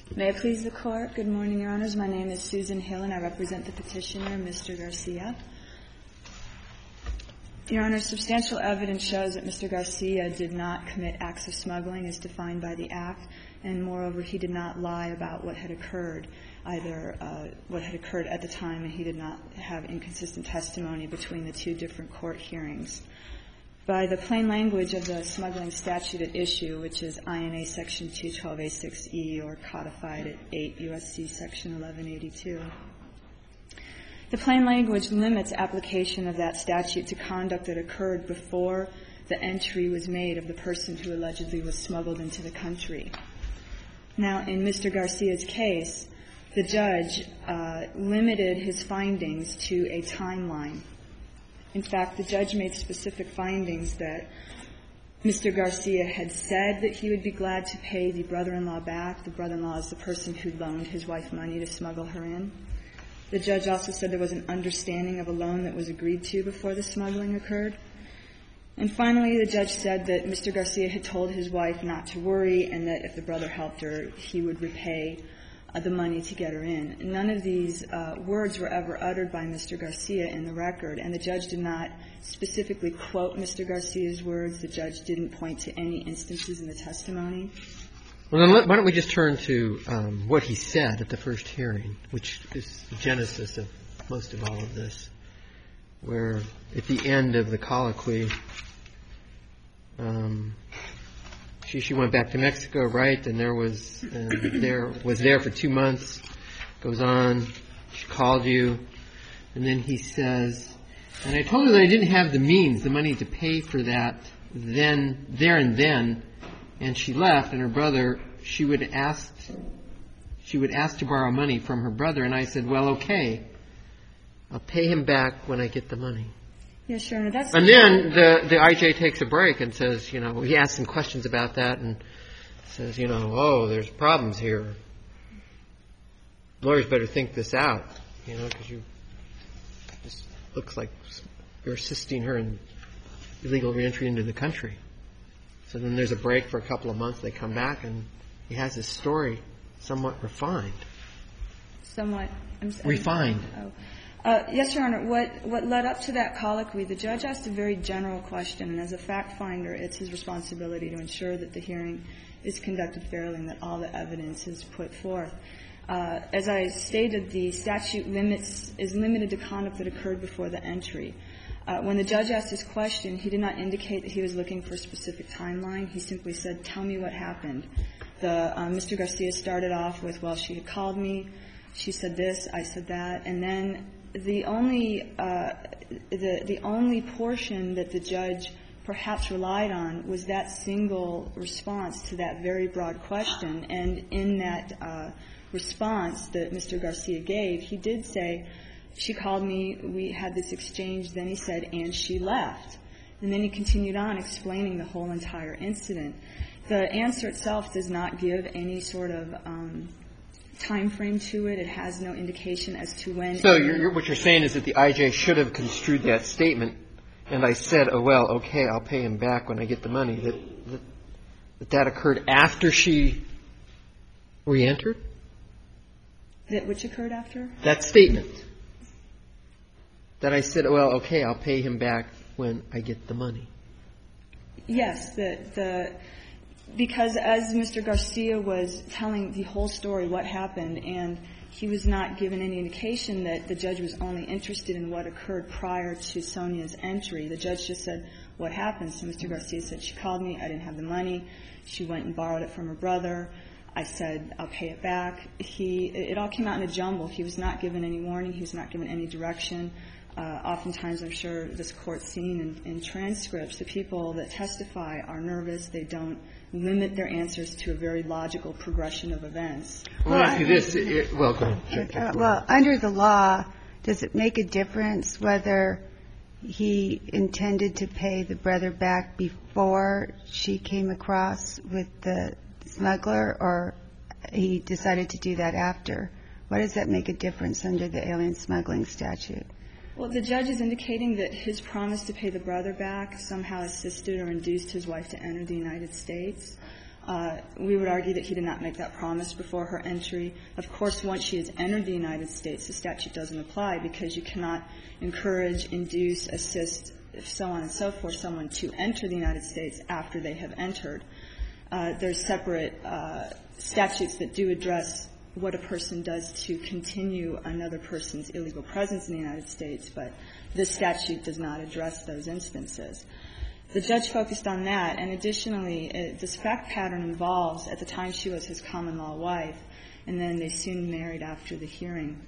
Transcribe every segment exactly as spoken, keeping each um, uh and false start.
May it please the Court. Good morning, Your Honors. My name is Susan Hill, and I represent the petitioner, Mister Garcia. Your Honor, substantial evidence shows that Mister Garcia did not commit acts of smuggling as defined by the Act, and moreover, he did not lie about what had occurred, either uh, what had occurred at the time, and he did not have inconsistent testimony between the two different court hearings. By the plain language of the smuggling statute at issue, which is I N A Section two twelve A six E, or codified at eight U S C Section eleven eighty-two, the plain language limits application of that statute to conduct that occurred before the entry was made of the person who allegedly was smuggled into the country. Now, in Mister Garcia's case, the judge uh, limited his findings to a timeline. In fact, the judge made specific findings that Mister Garcia had said that he would be glad to pay the brother-in-law back. The brother-in-law is the person who loaned his wife money to smuggle her in. The judge also said there was an understanding of a loan that was agreed to before the smuggling occurred. And finally, the judge said that Mister Garcia had told his wife not to worry and that if the brother helped her, he would repay uh, the money to get her in. None of these uh, words were ever uttered by Mister Garcia in the record, and the judge did not specifically quote Mister Garcia's words. The judge didn't point to any instances in the testimony. Well, then let, why don't we just turn to um, what he said at the first hearing, which is the genesis of most of all of this, where at the end of the colloquy, um, she she went back to Mexico, right? And there was uh, there was there for two months. Goes on, she called you, and then he says, and I told her that I didn't have the means, the money to pay for that then, there and then. And she left, and her brother, she would ask, she would ask to borrow money from her brother, and I said, well, okay, I'll pay him back when I get the money. Yes, Your Honor, that's... And then the, the I J takes a break and says, you know, he asks some questions about that and says, you know, oh, there's problems here. Lawyers better think this out, you know, because you, this looks like you're assisting her in illegal reentry into the country. So then there's a break for a couple of months. They come back, and he has his story somewhat refined. Somewhat? I'm sorry. Refined. Oh. Uh, yes, Your Honor. What, what led up to that colloquy, the judge asked a very general question, and as a fact finder, it's his responsibility to ensure that the hearing is conducted fairly and that all the evidence is put forth. Uh, as I stated, the statute limits is limited to conduct that occurred before the entry. Uh, when the judge asked his question, he did not indicate that he was looking for a specific timeline. He simply said, tell me what happened. The, uh, Mister Garcia started off with, well, she had called me, she said this, I said that, and then the only, uh, the, the only portion that the judge perhaps relied on was that single response to that very broad question. And in that uh, response that Mister Garcia gave, he did say, she called me, we had this exchange, then he said, and she left. And then he continued on explaining the whole entire incident. The answer itself does not give any sort of um, time frame to it. It has no indication as to when. So you're, you're, what you're saying is that the I J should have construed that statement, and I said, oh, well, okay, I'll pay him back when I get the money, that that, that, that occurred after she reentered? That which occurred after? That statement. That I said, well, okay, I'll pay him back when I get the money. Yes, the, the, because as Mister Garcia was telling the whole story, what happened, and he was not given any indication that the judge was only interested in what occurred prior to Sonia's entry. The judge just said, what happened? So Mister Garcia said, she called me, I didn't have the money, she went and borrowed it from her brother. I said, I'll pay it back. He, it all came out in a jumble. He was not given any warning. He was not given any direction. Uh, oftentimes, I'm sure this Court's seen in, in transcripts, the people that testify are nervous. They don't limit their answers to a very logical progression of events. Well, ask you this. It, well, go ahead. Uh, well, under the law, does it make a difference whether he intended to pay the brother back before she came across with the smuggler, or he decided to do that after? Why does that make a difference under the alien smuggling statute? Well, the judge is indicating that his promise to pay the brother back somehow assisted or induced his wife to enter the United States. Uh, we would argue that he did not make that promise before her entry. Of course, once she has entered the United States, the statute doesn't apply because you cannot encourage, induce, assist, so on and so forth, someone to enter the United States after they have entered. Uh, there's separate uh, statutes that do address what a person does to continue another person's illegal presence in the United States, but this statute does not address those instances. The judge focused on that, and additionally, it, this fact pattern involves, at the time she was his common-law wife, and then they soon married after the hearing.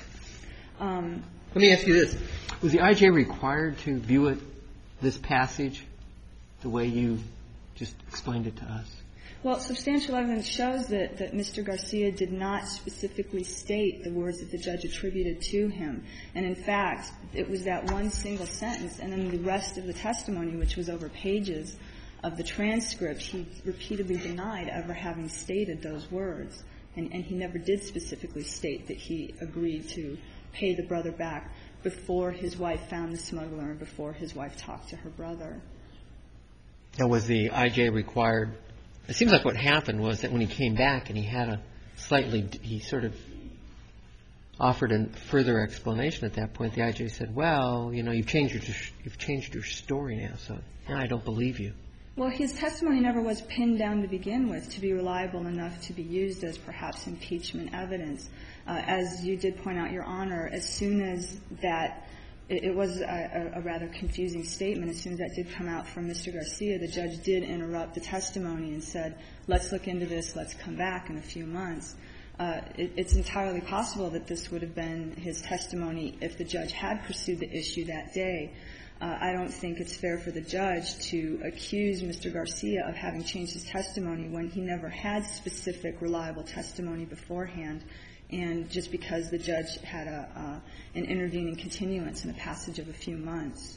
Um, Let me ask you this. Was the I J required to view it, this passage, the way you just explained it to us? Well, substantial evidence shows that, that Mister Garcia did not specifically state the words that the judge attributed to him. And in fact, it was that one single sentence, and then the rest of the testimony, which was over pages of the transcript, he repeatedly denied ever having stated those words. And, and he never did specifically state that he agreed to pay the brother back before his wife found the smuggler and before his wife talked to her brother. Now, was the I J required? It seems like what happened was that when he came back and he had a slightly, he sort of offered a further explanation at that point. The I J said, well, you know, you've changed your, you've changed your story now, so now I don't believe you. Well, his testimony never was pinned down to begin with to be reliable enough to be used as perhaps impeachment evidence. Uh, as you did point out, Your Honor, as soon as that, it, it was a, a rather confusing statement. As soon as that did come out from Mister Garcia, the judge did interrupt the testimony and said, let's look into this, let's come back in a few months. Uh, it, it's entirely possible that this would have been his testimony if the judge had pursued the issue that day. Uh, I don't think it's fair for the judge to accuse Mister Garcia of having changed his testimony when he never had specific, reliable testimony beforehand, and just because the judge had a, uh, an intervening continuance in a passage of a few months.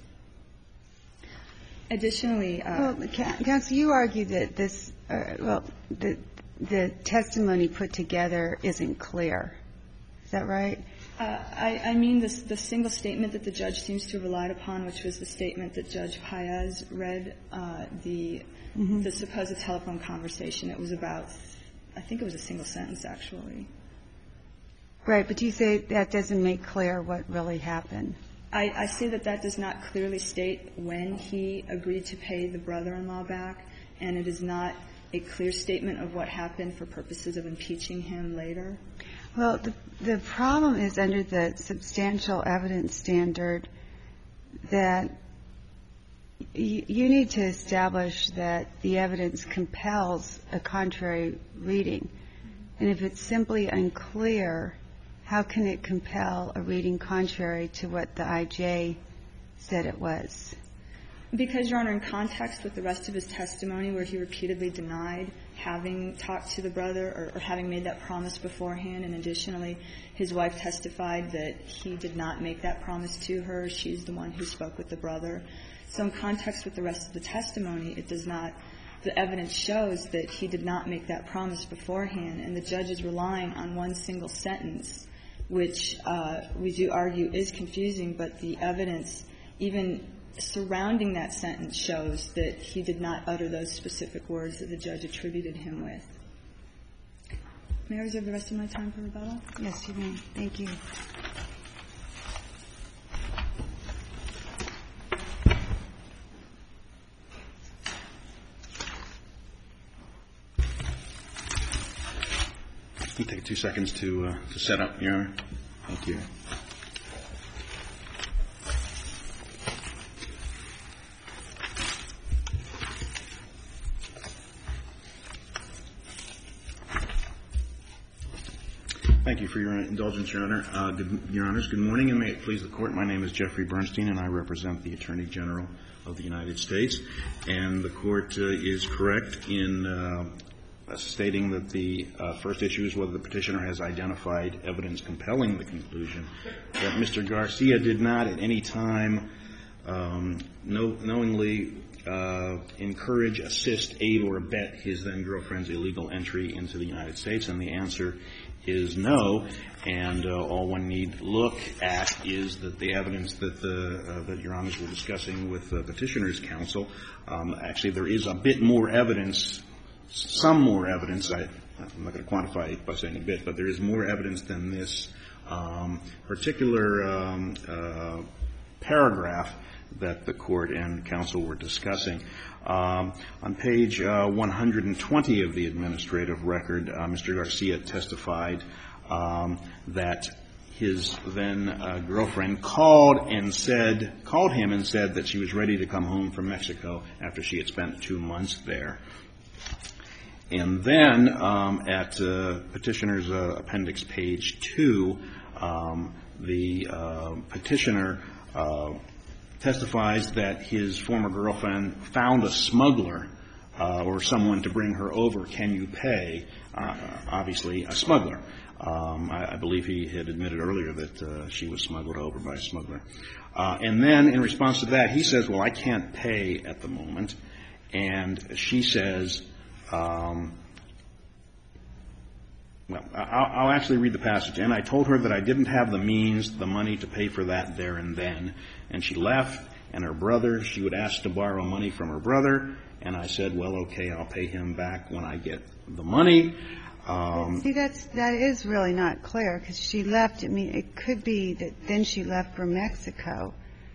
Additionally, uh, well, counsel, you argue that this, uh, well, the, the testimony put together isn't clear. Is that right? Uh, I, I mean the, the single statement that the judge seems to have relied upon, which was the statement that Judge Paez read, uh, the, mm-hmm. the supposed telephone conversation. It was about, I think it was a single sentence, actually. Right, but you say that doesn't make clear what really happened. I, I say that that does not clearly state when he agreed to pay the brother-in-law back, and it is not a clear statement of what happened for purposes of impeaching him later. Well, the, the problem is under the substantial evidence standard that y- you need to establish that the evidence compels a contrary reading. And if it's simply unclear, how can it compel a reading contrary to what the I J said it was? Because, Your Honor, in context with the rest of his testimony where he repeatedly denied having talked to the brother or, or having made that promise beforehand, and additionally his wife testified that he did not make that promise to her. She's the one who spoke with the brother. So in context with the rest of the testimony, it does not – the evidence shows that he did not make that promise beforehand, and the judge is relying on one single sentence, which uh, we do argue is confusing, but the evidence even – surrounding that sentence shows that he did not utter those specific words that the judge attributed him with. May I reserve the rest of my time for rebuttal? Yes, you may. Thank you. Let me take two seconds to, uh, to set up, Your Honor. Thank you. Thank you for your indulgence, Your Honor. Uh, good, Your Honors, good morning, and may it please the Court. My name is Jeffrey Bernstein, and I represent the Attorney General of the United States. And the Court uh, is correct in uh, stating that the uh, first issue is whether the petitioner has identified evidence compelling the conclusion that Mister Garcia did not at any time um, know, knowingly uh, encourage, assist, aid, or abet his then-girlfriend's illegal entry into the United States. And the answer is no, and uh, all one need look at is that the evidence that the uh, that Your Honors were discussing with the petitioner's counsel. Um, actually, there is a bit more evidence some more evidence. I, I'm not going to quantify it by saying a bit, but there is more evidence than this um, particular um, uh, paragraph that the court and counsel were discussing. Um, on page uh, one hundred twenty of the administrative record, uh, Mister Garcia testified um, that his then uh, girlfriend called and said, called him and said that she was ready to come home from Mexico after she had spent two months there. And then um, at uh, petitioner's uh, appendix page two, um, the uh, petitioner uh, testifies that his former girlfriend found a smuggler uh, or someone to bring her over. Can you pay? Uh, obviously, a smuggler. Um, I, I believe he had admitted earlier that uh, she was smuggled over by a smuggler. Uh, and then in response to that, he says, well, I can't pay at the moment. And she says, um, well, I'll, I'll actually read the passage. And I told her that I didn't have the means, the money to pay for that there and then. And she left, and her brother, she would ask to borrow money from her brother. And I said, well, okay, I'll pay him back when I get the money. Um, See, that's, that is really not clear, because she left, I mean, it could be that then she left for Mexico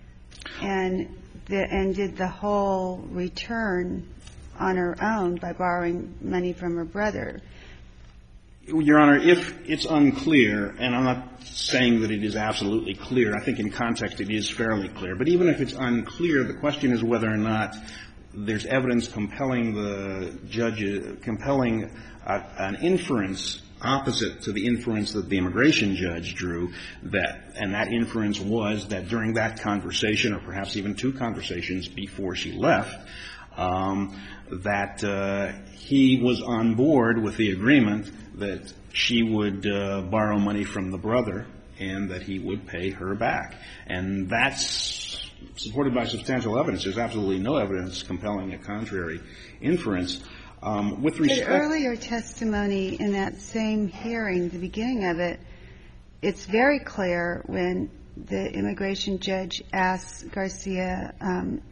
and the, and did the whole return on her own by borrowing money from her brother. Your Honor, if it's unclear, and I'm not saying that it is absolutely clear, I think in context it is fairly clear, but even if it's unclear, the question is whether or not there's evidence compelling the judge, compelling uh, an inference opposite to the inference that the immigration judge drew, that, and that inference was that during that conversation, or perhaps even two conversations before she left, um, that uh, he was on board with the agreement that she would uh, borrow money from the brother and that he would pay her back. And that's supported by substantial evidence. There's absolutely no evidence compelling a contrary inference. Um, with respect But earlier testimony in that same hearing, the beginning of it, it's very clear when the immigration judge asks Garcia um,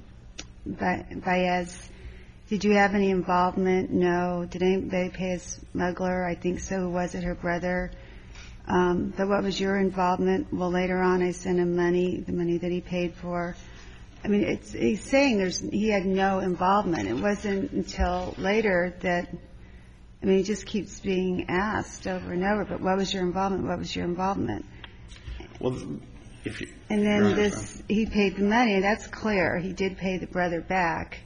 Baez, did you have any involvement? No. Did anybody pay a smuggler? I think so. Was it her brother? Um, but what was your involvement? Well, later on I sent him money, the money that he paid for. I mean, it's, he's saying there's, he had no involvement. It wasn't until later that, I mean, he just keeps being asked over and over, but what was your involvement? What was your involvement? Well, if you, and then this, he paid the money, and that's clear. He did pay the brother back.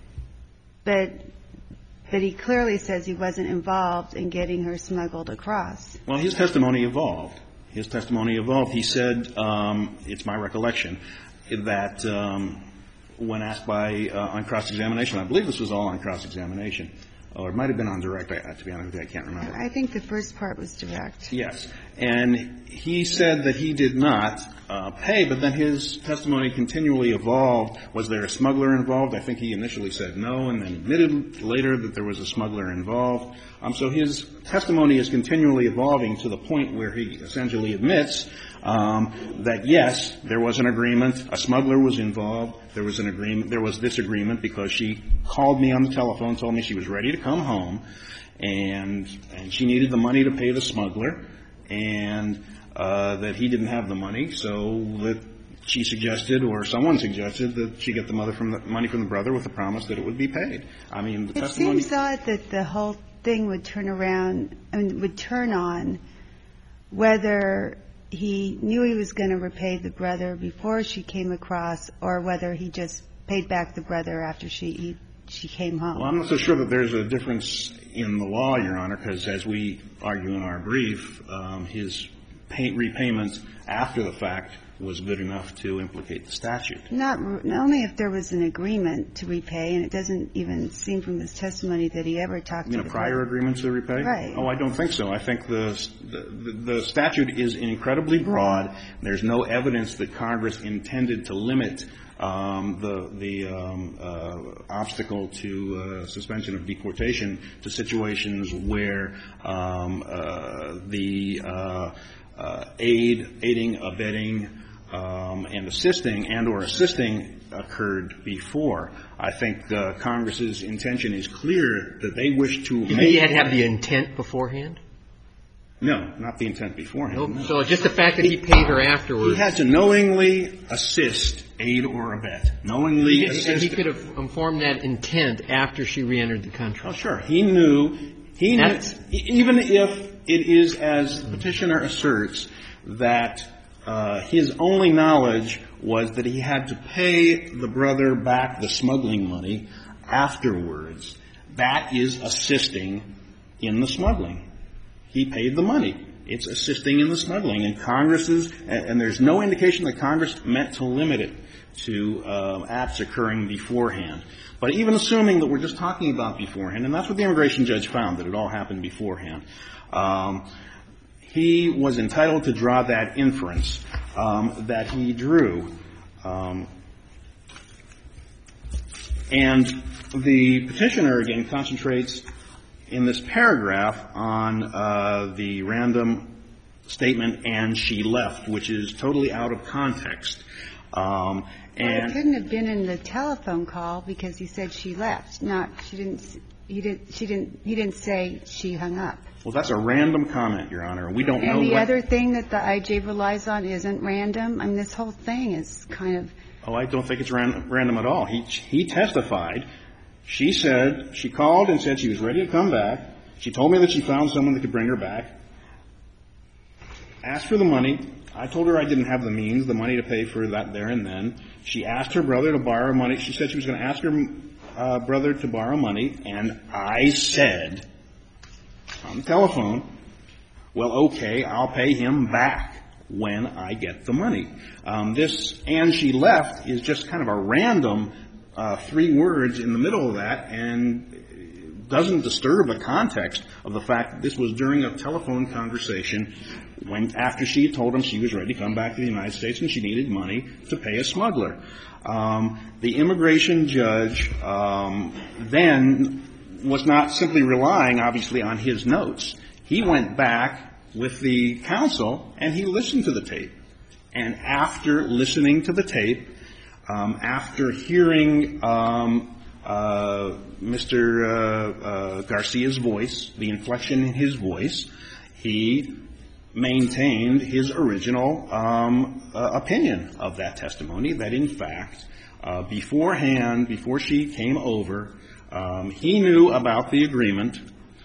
But, but he clearly says he wasn't involved in getting her smuggled across. Well, his testimony evolved. His testimony evolved. He said, um, it's my recollection, that um, when asked by, uh, on cross-examination, I believe this was all on cross-examination, or it might have been on direct, I, to be honest with you, I can't remember. I think the first part was direct. Yes. And he said that he did not uh, pay, but then his testimony continually evolved. Was there a smuggler involved? I think he initially said no, and then admitted later that there was a smuggler involved. Um, so his testimony is continually evolving to the point where he essentially admits um, that, yes, there was an agreement, a smuggler was involved, there was an agreement, there was this agreement because she called me on the telephone, told me she was ready to come home, and and she needed the money to pay the smuggler, and uh, that he didn't have the money, so that she suggested, or someone suggested, that she get the mother from the money from the brother with the promise that it would be paid. I mean, the it testimony. It seems odd that the whole thing would turn around, I mean, would turn on whether he knew he was going to repay the brother before she came across, or whether he just paid back the brother after she he, she came home. Well, I'm not so sure that there's a difference in the law, Your Honor, because as we argue in our brief, um, his pay, repayment after the fact was good enough to implicate the statute. Not, not only if there was an agreement to repay, and it doesn't even seem from his testimony that he ever talked you to know, the prior brother. agreement to repay? Right. Oh, I don't think so. I think the, the the statute is incredibly broad. There's no evidence that Congress intended to limit um, the the um, uh, obstacle to uh, suspension of deportation to situations where um, uh, the uh, uh, aid, aiding, abetting, Um, and assisting and or assisting occurred before. I think the Congress's intention is clear that they wish to make... You think he had to have the intent beforehand? No, not the intent beforehand. No. No. So just the fact that he paid her afterwards. He had to knowingly assist, aid, or abet. Knowingly He, assist. and he could have informed that intent after she reentered the country. Oh, sure. He knew. He knew, even if it is, as the petitioner asserts, that uh, his only knowledge was that he had to pay the brother back the smuggling money afterwards, that is assisting in the smuggling. He paid the money. It's assisting in the smuggling. And Congress's, and, and there's no indication that Congress meant to limit it to uh, acts occurring beforehand. But even assuming that we're just talking about beforehand, and that's what the immigration judge found, that it all happened beforehand, um, he was entitled to draw that inference um, that he drew. Um, and the petitioner, again, concentrates in this paragraph on uh, the random statement, and she left, which is totally out of context. Um, and well, it couldn't have been in the telephone call because he said she left. Not she didn't. He didn't. She didn't. He didn't say she hung up. Well, that's a random comment, Your Honor. We don't and know. And the what other thing that the I J relies on isn't random. I mean, this whole thing is kind of. Oh, I don't think it's ran- random at all. He he testified. She said, she called and said she was ready to come back. She told me that she found someone that could bring her back. Asked for the money. I told her I didn't have the means, the money to pay for that there and then. She asked her brother to borrow money. She said she was going to ask her uh, brother to borrow money. And I said on the telephone, well, okay, I'll pay him back when I get the money. Um, this, and she left, is just kind of a random Uh, three words in the middle of that, and doesn't disturb the context of the fact that this was during a telephone conversation when, after she had told him she was ready to come back to the United States and she needed money to pay a smuggler. Um, the immigration judge um, then was not simply relying, obviously, on his notes. He went back with the counsel and he listened to the tape. And after listening to the tape, Um, after hearing um, uh, Mister Uh, uh, Garcia's voice, the inflection in his voice, he maintained his original um, uh, opinion of that testimony, that in fact, uh, beforehand, before she came over, um, he knew about the agreement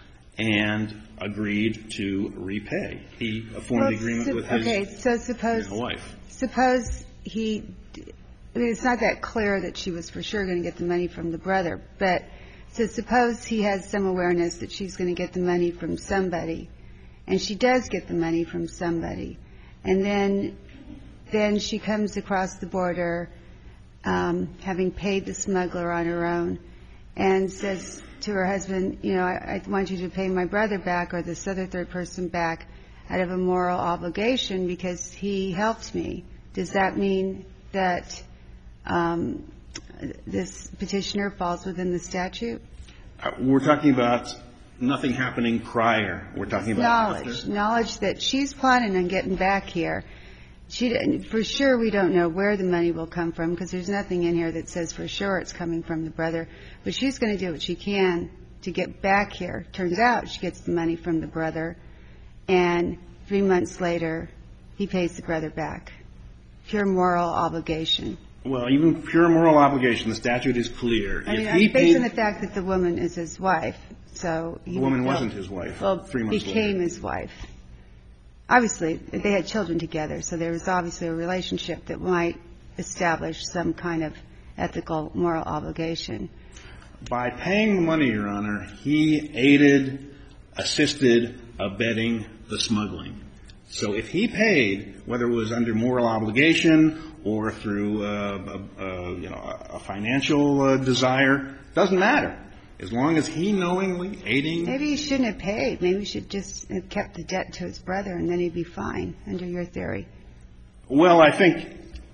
and agreed to repay. He formed well, the agreement su- with his, okay, so suppose, his wife. Suppose he... I mean, it's not that clear that she was for sure going to get the money from the brother. But so suppose he has some awareness that she's going to get the money from somebody, and she does get the money from somebody, and then then she comes across the border, um, having paid the smuggler on her own, and says to her husband, you know, I, I want you to pay my brother back or this other third person back out of a moral obligation because he helped me. Does that mean that Um, this petitioner falls within the statute? Uh, we're talking about nothing happening prior. We're talking about knowledge. After. Knowledge that she's planning on getting back here. She, for sure, we don't know where the money will come from because there's nothing in here that says for sure it's coming from the brother. But she's going to do what she can to get back here. Turns out she gets the money from the brother, and three months later, he pays the brother back. Pure moral obligation. Well, even pure moral obligation, the statute is clear. I mean, if he based paid, on the fact that the woman is his wife, so he the woman would wasn't feel- his wife. Well, three months became later. his wife. Obviously, they had children together, so there was obviously a relationship that might establish some kind of ethical, moral obligation. By paying the money, Your Honor, he aided, assisted, abetting the smuggling. So if he paid, whether it was under moral obligation or through, uh, uh, uh, you know, a financial uh, desire, doesn't matter. As long as he knowingly aiding. Maybe he shouldn't have paid. Maybe he should just have kept the debt to his brother, and then he'd be fine, under your theory. Well, I think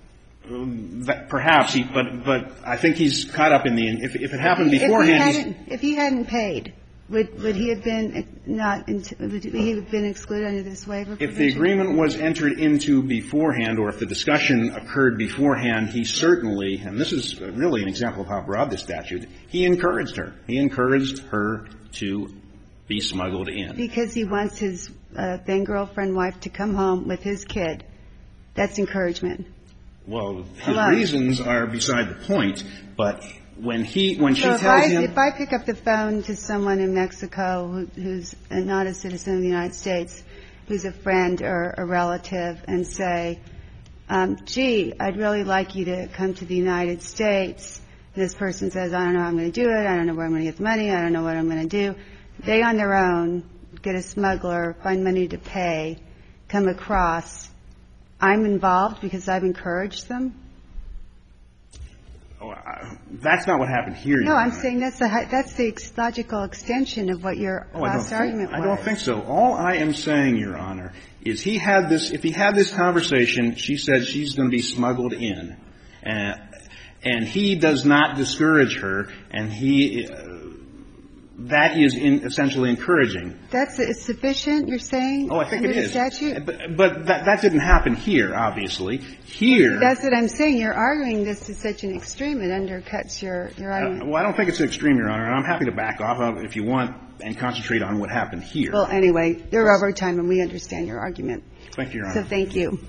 um, that perhaps he, but but I think he's caught up in the. If, if it happened If he- beforehand, if he he's, hadn't, if he hadn't paid, Would, would he have been not, would he have been excluded under this waiver provision? If the agreement was entered into beforehand, or if the discussion occurred beforehand, he certainly, and this is really an example of how broad this statute, he encouraged her. He encouraged her to be smuggled in. Because he wants his uh, then-girlfriend wife to come home with his kid. That's encouragement. Well, his Alone. reasons are beside the point, but when he, when she so if tells I, him... if I pick up the phone to someone in Mexico who, who's not a citizen of the United States, who's a friend or a relative, and say, um, gee, I'd really like you to come to the United States. This person says, I don't know how I'm going to do it. I don't know where I'm going to get the money. I don't know what I'm going to do. They, on their own, get a smuggler, find money to pay, come across. I'm involved because I've encouraged them? Oh, I, that's not what happened here. No, Your I'm Honor. saying that's the that's the ex- logical extension of what your Oh, I don't last think- argument was. I don't think so. All I am saying, Your Honor, is he had this, if he had this conversation, she said she's going to be smuggled in. And, and he does not discourage her, and he, uh, that is in, essentially encouraging. That's it's sufficient, you're saying? Oh, I think under it the is. statute? But, but that, that didn't happen here, obviously. Here. That's what I'm saying. You're arguing this to such an extreme, it undercuts your, your Uh, argument. well, I don't think it's extreme, Your Honor, and I'm happy to back off of it if you want and concentrate on what happened here. Well, anyway, you're over time, and we understand your argument. Thank you, Your So Honor. thank you.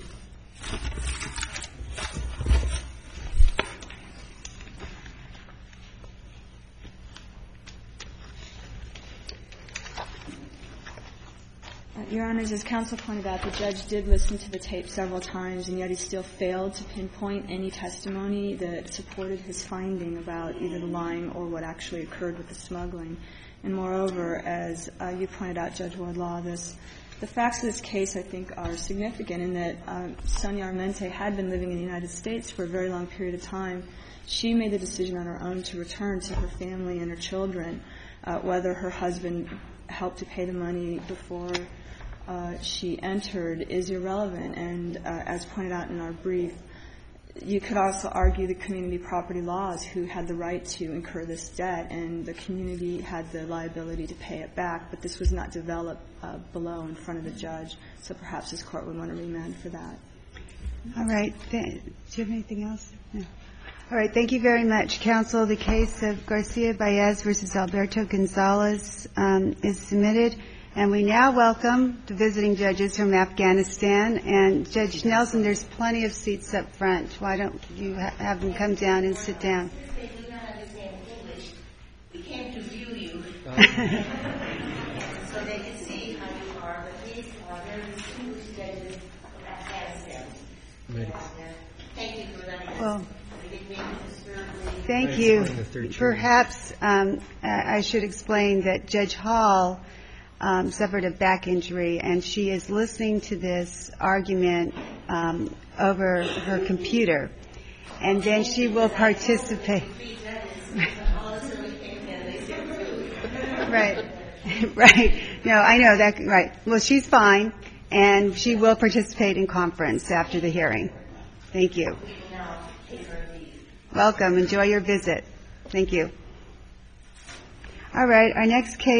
Your Honors, as counsel pointed out, the judge did listen to the tape several times, and yet he still failed to pinpoint any testimony that supported his finding about either the lying or what actually occurred with the smuggling. And moreover, as uh, you pointed out, Judge Wardlaw, this, the facts of this case, I think, are significant in that uh, Sonia Armente had been living in the United States for a very long period of time. She made the decision on her own to return to her family and her children, uh, whether her husband helped to pay the money before Uh, she entered is irrelevant, and uh, as pointed out in our brief, you could also argue the community property laws who had the right to incur this debt, and the community had the liability to pay it back, but this was not developed uh, below in front of the judge, so perhaps this court would want to remand for that. All right. Th- do you have anything else? No. All right. Thank you very much, counsel. The case of Garcia Baez versus Alberto Gonzalez um, is submitted. And we now welcome the visiting judges from Afghanistan. And Judge Nelson, there's plenty of seats up front. Why don't you ha- have them come down and sit down? They do not understand English. We came to view you. So they can see how you are. But these are very distinguished judges of Afghanistan. And, uh, thank you for letting us. Well, We didn't mean to disturb the- thank you. Perhaps um, I I should explain that Judge Hall Um, suffered a back injury, and she is listening to this argument um, over her computer, and then she will participate. Right, right. No, I know that. Right. Well, she's fine, and she will participate in conference after the hearing. Thank you. Welcome. Enjoy your visit. Thank you. All right. Our next case.